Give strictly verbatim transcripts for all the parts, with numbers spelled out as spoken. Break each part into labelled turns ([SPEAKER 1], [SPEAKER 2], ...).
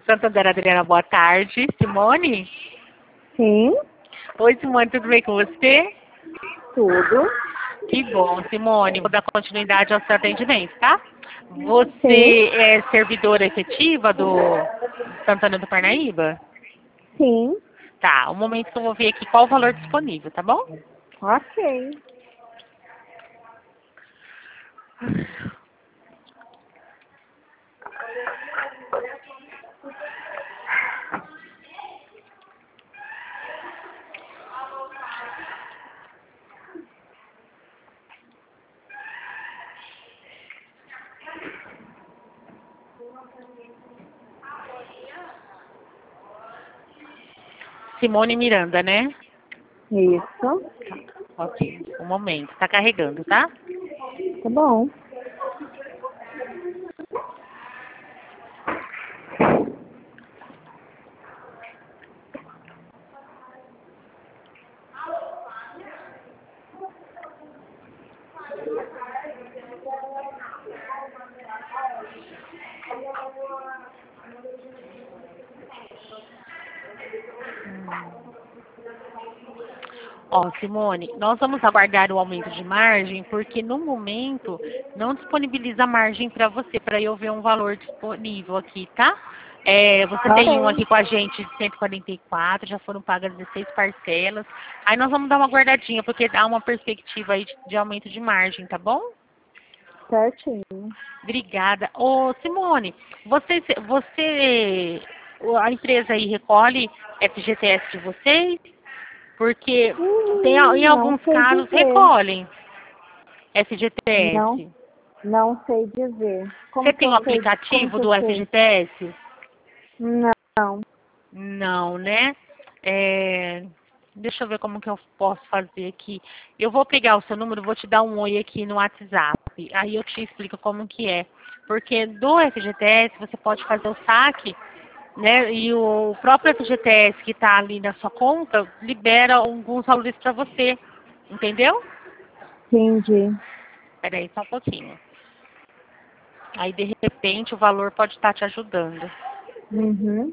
[SPEAKER 1] Santander, Adriana, boa tarde. Simone?
[SPEAKER 2] Sim,
[SPEAKER 1] Oi, Simone, tudo bem com você?
[SPEAKER 2] tudo.
[SPEAKER 1] Que bom, Simone. Vou dar continuidade ao seu atendimento, tá? Você
[SPEAKER 2] Sim,
[SPEAKER 1] é servidora efetiva do Santana do Parnaíba?
[SPEAKER 2] sim.
[SPEAKER 1] Tá, um momento que eu vou ver aqui qual o valor disponível, tá bom?
[SPEAKER 2] Ok.
[SPEAKER 1] Simone Miranda, né?
[SPEAKER 2] Isso.
[SPEAKER 1] Ok, um momento. Tá carregando, tá?
[SPEAKER 2] Tá bom.
[SPEAKER 1] Ó, Simone, nós vamos aguardar o aumento de margem, porque no momento não disponibiliza margem para você, para eu ver um valor disponível aqui, tá? É, você tem um
[SPEAKER 2] Ok.
[SPEAKER 1] aqui com a gente de cento e quarenta e quatro, já foram pagas dezesseis parcelas. Aí nós vamos dar uma guardadinha, porque dá uma perspectiva aí de, de aumento de margem, tá bom?
[SPEAKER 2] Certinho.
[SPEAKER 1] Obrigada. Ô, Simone, você, você, a empresa aí recolhe F G T S de vocês? Porque tem, em
[SPEAKER 2] Hum, não
[SPEAKER 1] alguns
[SPEAKER 2] sei
[SPEAKER 1] casos
[SPEAKER 2] dizer.
[SPEAKER 1] recolhem
[SPEAKER 2] Não,
[SPEAKER 1] F G T S.
[SPEAKER 2] não sei dizer.
[SPEAKER 1] Você
[SPEAKER 2] Como que
[SPEAKER 1] tem o
[SPEAKER 2] eu sei? Como
[SPEAKER 1] aplicativo
[SPEAKER 2] que eu
[SPEAKER 1] do
[SPEAKER 2] sei?
[SPEAKER 1] F G T S?
[SPEAKER 2] Não.
[SPEAKER 1] Não, né? É, deixa eu ver como que eu posso fazer aqui. Eu vou pegar o seu número, vou te dar um oi aqui no WhatsApp. Aí eu te explico como que é. Porque do F G T S você pode fazer o saque, né? E o próprio F G T S que está ali na sua conta libera alguns valores para você. Entendeu?
[SPEAKER 2] Entendi.
[SPEAKER 1] Peraí, só um pouquinho. Aí, de repente, o valor pode estar te ajudando.
[SPEAKER 2] Uhum.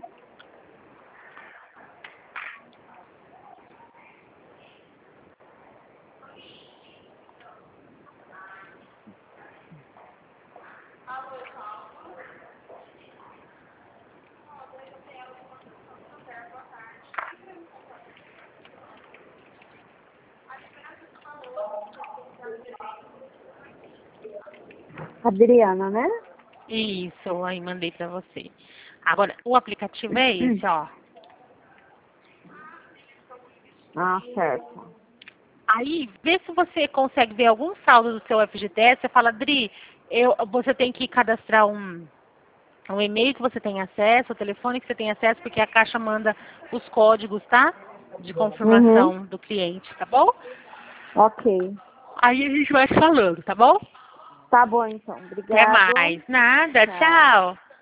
[SPEAKER 2] Adriana, né?
[SPEAKER 1] Isso, aí mandei para você. Agora, o aplicativo é esse, ó.
[SPEAKER 2] Ah, certo.
[SPEAKER 1] Aí, vê se você consegue ver algum saldo do seu F G T S. Você fala, Dri, eu, você tem que cadastrar um, um e-mail que você tem acesso, o telefone que você tem acesso, porque a Caixa manda os códigos, tá? De
[SPEAKER 2] Uhum.
[SPEAKER 1] confirmação do cliente, tá bom?
[SPEAKER 2] Ok.
[SPEAKER 1] Aí a gente vai falando, tá bom?
[SPEAKER 2] Tá bom, então.
[SPEAKER 1] Até
[SPEAKER 2] Obrigado.
[SPEAKER 1] mais. Nada,
[SPEAKER 2] Tchau.
[SPEAKER 1] tchau.